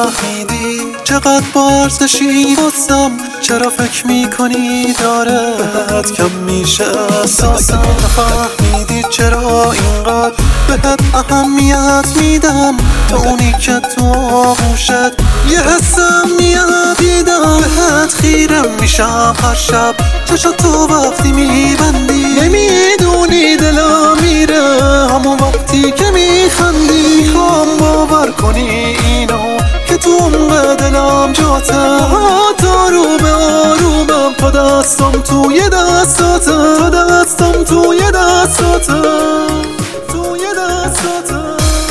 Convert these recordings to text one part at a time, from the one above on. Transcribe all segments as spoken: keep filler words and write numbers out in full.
نفهمیدی چقدر با ارزشی واسم، چرا فکر میکنی داره بهت کم میشه احساسم. نفهمیدی چرا اینقدر بهت اهمیت میدم، تو اونی که تو آغوشت یه حسم میاد دیدم. بهت خیرم میشم هر شب چشا تو وقتی میبندی، نمیدونی دلم میره همون وقتی که میخندی. میخوام باور کنی اینو که تو عمق دلم جاته، تا رو به آرومم تا دستم توی دستاته، تا دستم توی دستاته، توی دستاته.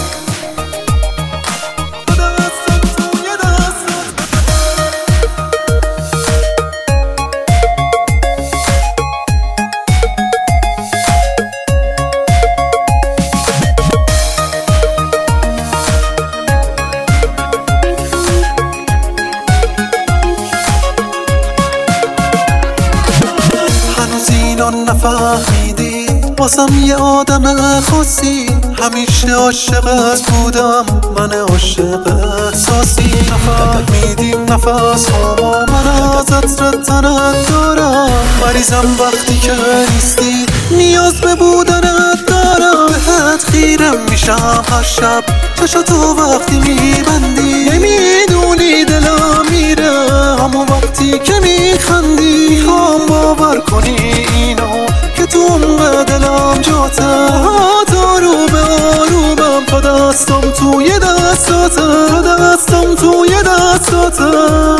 نفهمیدی واسم یه آدم خاصی، همیشه عاشقت بودم من عاشق احساسی. نفهمیدی نفس هامو من از عطر تنت دارم، مریضم وقتی که نیستی نیاز به بودنت دارم. بهت خیرم میشم هر شب چشا تو وقتی میبندی، نمیدونی دلم میره همون وقتی که میخندی. میخوام باور کنی اینو که تو عمق دلم جاته، تا رو به آرومم تا دستم توی دستاته، تا دستم توی دستاته.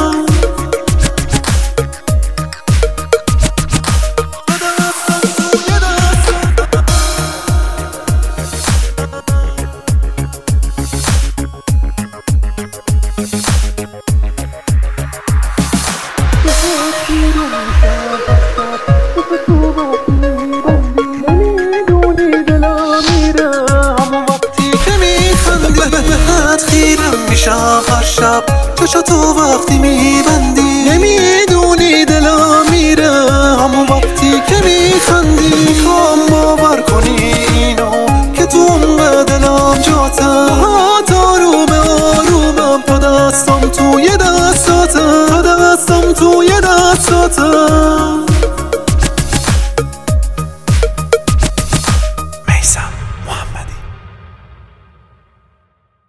میشم هر شب چشا تو وقتی میبندی، نمیدونی دلم میره همون وقتی که میخندی. میخوام